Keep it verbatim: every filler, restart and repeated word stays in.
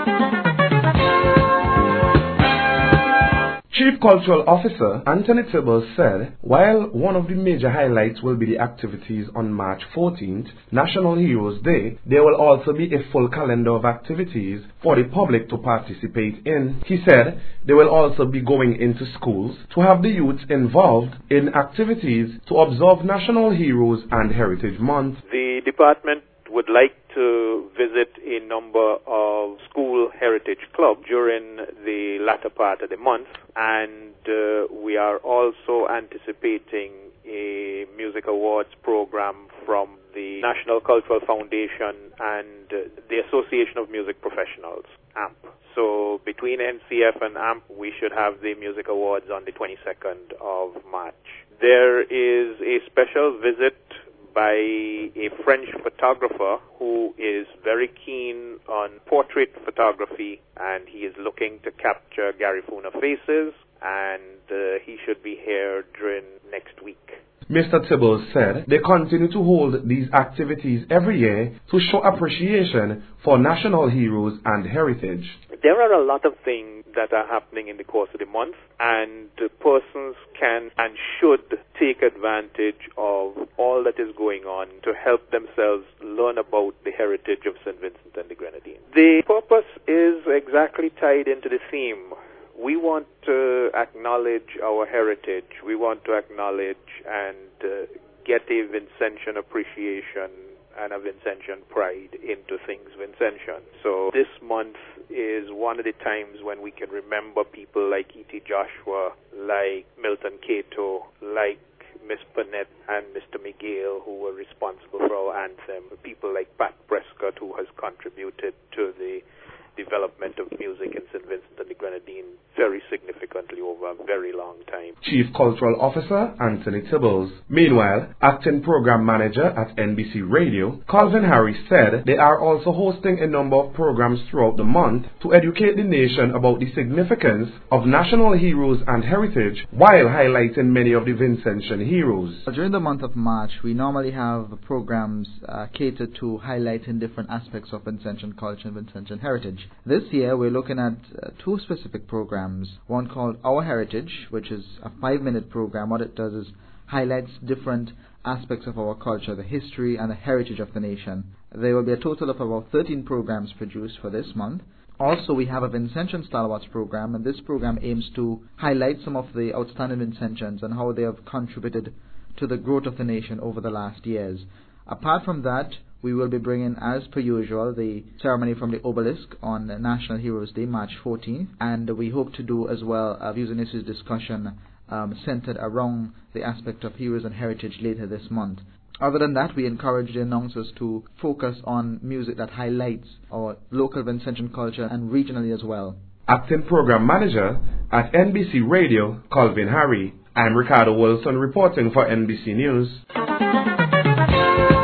Chief Cultural Officer Anthony Tibbles said, while one of the major highlights will be the activities on March fourteenth, National Heroes Day, there will also be a full calendar of activities for the public to participate in. He said they will also be going into schools to have the youth involved in activities to observe National Heroes and Heritage Month. The department would like to visit a number of school heritage clubs during the latter part of the month, and uh, we are also anticipating a music awards program from the National Cultural Foundation and uh, the Association of Music Professionals, A M P. So between N C F and A M P, we should have the music awards on the twenty-second of March. There is a special visit by a French photographer who is very keen on portrait photography, and he is looking to capture Garifuna faces, and uh, he should be here during next week. Mister Tibbles said they continue to hold these activities every year to show appreciation for national heroes and heritage. There are a lot of things that are happening in the course of the month, and uh, persons can and should take advantage of all that is going on to help themselves learn about the heritage of Saint Vincent and the Grenadines. The purpose is exactly tied into the theme. We want to acknowledge our heritage. We want to acknowledge and uh, get a Vincentian appreciation and a Vincentian pride into things Vincentian. So this month is one of the times when we can remember people like E T Joshua, like Milton Cato, like Miss Burnett and Mister Miguel, who were responsible for our anthem, people like Pat Prescott, who has contributed to the development of music in Saint Vincent and the Grenadines very significantly over a very long time. Chief Cultural Officer Anthony Tibbles. Meanwhile, Acting Program Manager at N B C Radio, Calvin Harris, said they are also hosting a number of programs throughout the month to educate the nation about the significance of national heroes and heritage while highlighting many of the Vincentian heroes. During the month of March, we normally have programs uh, catered to highlighting different aspects of Vincentian culture and Vincentian heritage. This year, we're looking at uh, two specific programs. One called Our Heritage, which is a five-minute program. What it does is highlights different aspects of our culture, the history and the heritage of the nation. There will be a total of about thirteen programs produced for this month. Also, we have a Vincentian Stalwarts program, and this program aims to highlight some of the outstanding Vincentians and how they have contributed to the growth of the nation over the last years. Apart from that, we will be bringing, as per usual, the ceremony from the obelisk on National Heroes Day, March fourteenth, and we hope to do as well a views and issues discussion um, centered around the aspect of heroes and heritage later this month. Other than that, we encourage the announcers to focus on music that highlights our local Vincentian culture and regionally as well. Acting Program Manager at N B C Radio, Calvin Harry. I'm Ricardo Wilson reporting for N B C News.